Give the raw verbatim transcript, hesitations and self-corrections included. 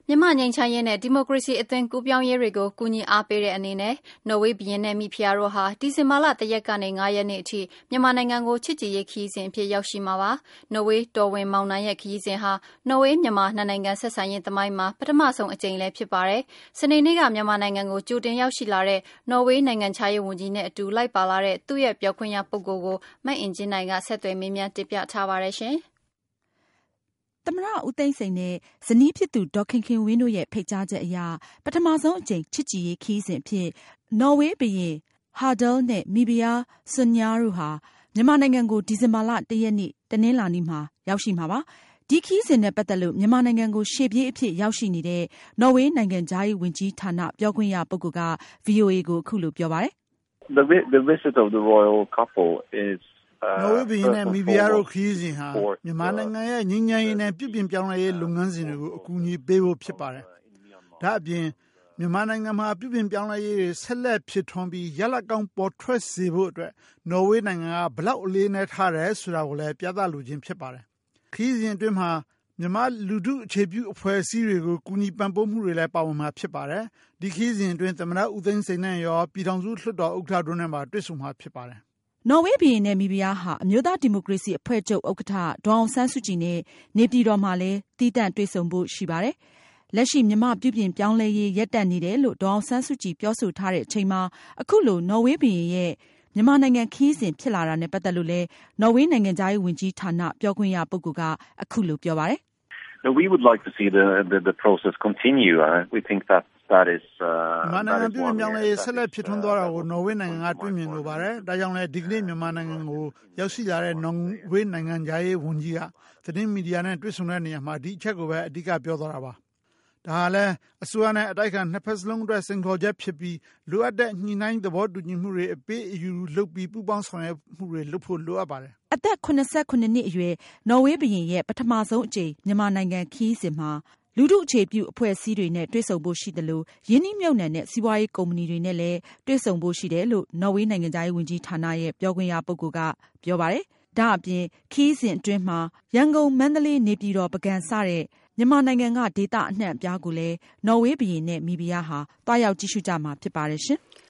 မြန်မာငြိမ်းချမ်းရေးနဲ့ဒီမိုကရေစီအသွင်ကူးပြောင်းရေးတွေကိုကူညီအားပေးတဲ့အနေနဲ့နော်ဝေးဘုရင်နဲ့မိဖုရားတို့ဟာဒီဇင်ဘာလတရက်ကနေငါးရက်နေ့အထိမြန်မာနိုင်ငံကိုချစ်ကြည်ရေးခရီးစဉ်အဖြစ်ရောက်ရှိမှာပါ။နော်ဝေးတော်ဝင်မောင်နှံရဲ့ခရီးစဉ်ဟာနော်ဝေးမြန်မာနှစ်နိုင်ငံဆက်ဆံရေးသမိုင်းမှာပထမဆုံးအကြိမ်လည်းဖြစ်ပါတယ်။စနေနေ့ကမြန်မာနိုင်ငံကိုကြိုတင်ရောက်ရှိလာတဲ့နော်ဝေးနိုင်ငံခြားရေးဝန်ကြီးနဲ့အတူလိုက်ပါလာတဲ့သူ့ရဲ့ပြောခွင့်ရပုဂ္ဂိုလ်ကိုမတ်အင်ဂျင်နိုင်ကဆက်သွယ်မေးမြန်းတင်ပြထားပါတယ်ရှင်။သမ္မတဦးသိန်းစိန်နဲ့ဇနီးဖြစ်သူဒေါ်ခင်ခင်ဝင်းတို့ရဲ့ဖိတ်ကြားချက်အရပထမဆုံးအကြိမ်ချစ်ကြည်ရေးခရီးစဉ်အဖြစ်နော်ဝေးဘုရင်ဟာဒဲလ်နဲ့မိဖုရားဆွန်ညားတို့ဟာမြန်မာနိုင်ငံကိုဒီဇင်ဘာလတရက်နေ့တနင်္လာနေ့မှာရောက်ရှိမှာပါ။ဒီခရီးစဉ်နဲ့ပတ်သက်လို့မြန်မာနိုင်ငံကိုရှေ့ပြေးအဖြစ်ရောက်ရှိနေတဲ့နော်ဝေးနိုင်ငံခြားရေးဝန်ကြီးဌာနပြောခွင့်ရပုဂ္ဂိုလ်က ဗွီအိုအေကိုအခုလိုပြောပါတယ်။ The the visit of the royal couple is နော်ဝေးဘုရင်နဲ့မိဖုရားတို့ခရီးစဉ်ဟာမြန်မာနိုင်ငံရဲ့ငြိမ်းချမ်းရေးနဲ့ပြုပြင်ပြောင်းလဲရေးလုပ်ငန်းစဉ်တွေကိုအကူအညီပေးဖို့ဖြစ်ပါတယ်။ဒါအပြင်မြန်မာနိုင်ငံမှာပြုပြင်ပြောင်းလဲရေးတွေဆက်လက်ဖြစ်ထွန်းပြီးရလဒ်ကောင်းပေါ်ထွက်စေဖို့အတွက်နော်ဝေးနိုင်ငံကဘလောက်အလေးနက်ထားတယ်ဆိုတာကိုလည်းပြသလိုခြင်းဖြစ်ပါတယ်။ခရီးစဉ်အတွင်းမှာမြန်မာလူထုအခြေပြုအဖွဲ့အစည်းတွေကိုကူညီပံ့ပိုးမှုတွေလည်းပါဝင်မှာဖြစ်ပါတယ်။ဒီခရီးစဉ်အတွင်းသမ္မတဦးသိန်းစိန်နဲ့ရောပြည်ထောင်စုလွှတ်တော်ဥက္ကဋ္ဌတို့နဲ့ပါတွေ့ဆုံမှာဖြစ်ပါတယ်။နော်ဝေးဘုရင်နဲ့မိဖုရားဟာအမျိုးသားဒီမိုကရေစီအဖွဲ့ချုပ်ဥက္ကဋ္ဌဒေါ်အောင်ဆန်းစုကြည်နဲ့နေပြည်တော်မှာလည်းသီးသန့်တွေ့ဆုံဖို့ရှိပါတယ်။လက်ရှိမြန်မာပြုပြင်ပြောင်းလဲရေးရပ်တန့်နေတယ်လို့ဒေါ်အောင်ဆန်းစုကြည်ပြောဆိုထားတဲ့အချိန်မှာအခုလိုနော်ဝေးဘုရင်ရဲ့မြန်မာနိုင်ငံခရီးစဉ်ဖြစ်လာတာနဲ့ပတ်သက်လို့လည်းနော်ဝေးနိုင်ငံခြားရေးဝန်ကြီးဌာနပြောခွင့်ရပုဂ္ဂိုလ်ကအခုလိုပြောပါတယ်။ No, we would like to see the the, the process continue. Uh, we think that that is uh မြန်မာနိုင်ငံပြည်ပြောင်းလဲရေးဆက်လက်ဖြစ်ထွန်းသွားတာကိုနော်ဝေးနိုင်ငံကတွေ့မြင်လိုပါတယ်။ဒါကြောင့်လည်းဒီကနေ့မြန်မာနိုင်ငံကိုရောက်ရှိလာတဲ့နော်ဝေးနိုင်ငံသားရေးဝန်ကြီးကသတင်းမီဒီယာနဲ့တွေ့ဆုံတဲ့နေရာမှာဒီအချက်ကိုပဲအဓိကပြောသွားတာပါ။ဒါဟာလည်းအစိုးရနဲ့အတိုက်အခံနှစ်ဖက်စလုံးအတွက်စိန်ခေါ်ချက်ဖြစ်ပြီးလိုအပ်တဲ့ညှိနှိုင်းသဘောတူညီမှုတွေအပေးအယူလုပ်ပြီးပူးပေါင်းဆောင်ရွက်မှုတွေလုပ်ဖို့လိုအပ်ပါတယ်။အသက်ခုနှစ်ခုနှစ်အရွယ်နော်ဝေးဘုရင်ရဲ့ပထမဆုံးအကြိမ်မြန်မာနိုင်ငံခရီးစဉ်မှာလူထုအခြေပြုအဖွဲ့အစည်းတွေနဲ့တွေ့ဆုံဖို့ရှိတယ်လို့ယင်းနှိမြုပ်နှံတဲ့စီးပွားရေးကုမ္ပဏီတွေနဲ့လည်းတွေ့ဆုံဖို့ရှိတယ်လို့နော်ဝေးနိုင်ငံခြားရေးဝန်ကြီးဌာနရဲ့ပြောခွင့်ရပုဂ္ဂိုလ်ကပြောပါတယ်။ဒါအပြင်ခရီးစဉ်အတွင်းမှာရန်ကုန်မန္တလေးနေပြည်တော်ပုဂံစတဲ့မြန်မာနိုင်ငံကဒေသအနှံ့အပြားကိုလည်းနော်ဝေးဘုရင်နဲ့မိဖုရားဟာတွားရောက်ကြည့်ရှုကြမှာဖြစ်ပါတယ်ရှင်။